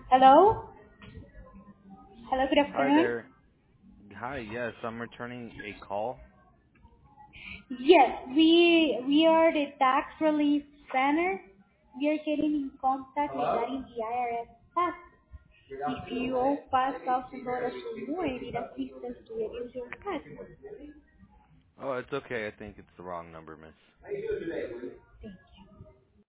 Hello? Hello, good Hi afternoon. there. Hi, yes, I'm returning a call. Yes, we are the tax relief center. We are getting in contact regarding the IRS tax. If you owe $5,000 or more, you need assistance to reduce your tax. Oh, it's okay. I think it's the wrong number, miss.